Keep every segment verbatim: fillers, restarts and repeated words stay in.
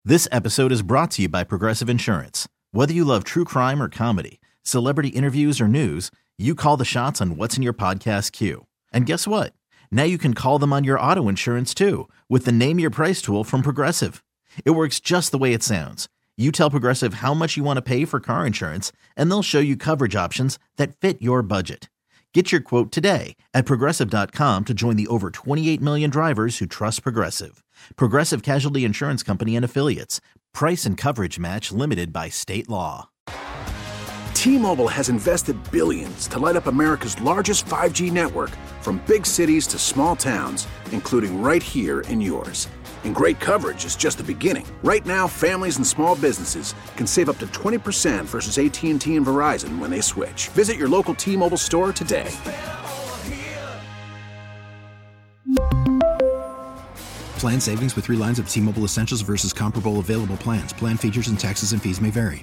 This episode is brought to you by Progressive Insurance. Whether you love true crime or comedy, celebrity interviews or news, you call the shots on what's in your podcast queue. And guess what? Now you can call them on your auto insurance too with the Name Your Price tool from Progressive. It works just the way it sounds. You tell Progressive how much you want to pay for car insurance, and they'll show you coverage options that fit your budget. Get your quote today at Progressive dot com to join the over twenty-eight million drivers who trust Progressive. Progressive Casualty Insurance Company and Affiliates. Price and coverage match limited by state law. T-Mobile has invested billions to light up America's largest five G network, from big cities to small towns, including right here in yours. And great coverage is just the beginning. Right now, families and small businesses can save up to twenty percent versus A T and T and Verizon when they switch. Visit your local T-Mobile store today. Plan savings with three lines of T-Mobile Essentials versus comparable available plans. Plan features and taxes and fees may vary.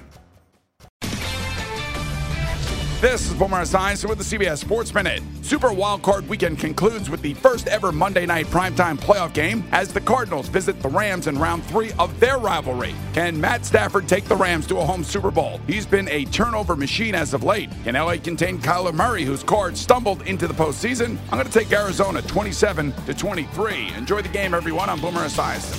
This is Boomer Esiason with the C B S Sports Minute. Super Wildcard Weekend concludes with the first ever Monday night primetime playoff game as the Cardinals visit the Rams in round three of their rivalry. Can Matt Stafford take the Rams to a home Super Bowl? He's been a turnover machine as of late. Can L A contain Kyler Murray, whose Cards stumbled into the postseason? I'm going to take Arizona twenty-seven to twenty-three. Enjoy the game, everyone. I'm Boomer Esiason.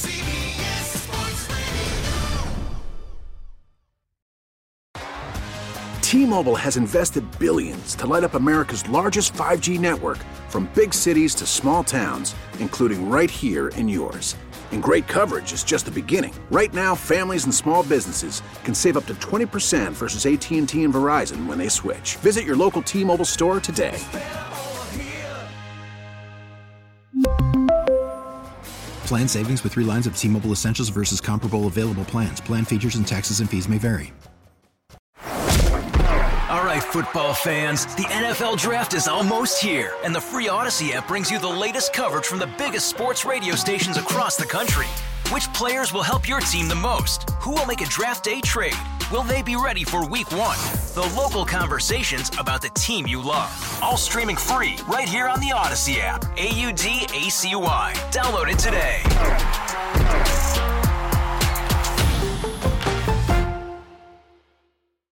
T-Mobile has invested billions to light up America's largest five G network, from big cities to small towns, including right here in yours. And great coverage is just the beginning. Right now, families and small businesses can save up to twenty percent versus A T and T and Verizon when they switch. Visit your local T-Mobile store today. Plan savings with three lines of T-Mobile Essentials versus comparable available plans. Plan features and taxes and fees may vary. All right, football fans, the N F L Draft is almost here, and the free Odyssey app brings you the latest coverage from the biggest sports radio stations across the country. Which players will help your team the most? Who will make a draft day trade? Will they be ready for week one? The local conversations about the team you love. All streaming free right here on the Odyssey app. A U D A C Y. Download it today.